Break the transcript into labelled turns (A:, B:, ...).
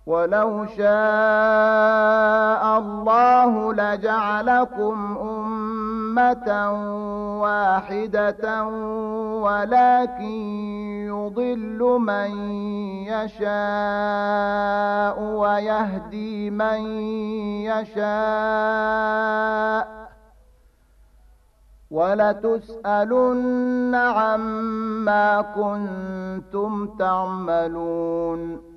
A: ولو شاء الله لجعلكم أمة واحدة ولكن يضل من يشاء ويهدي من يشاء ولتسألن عما كنتم تعملون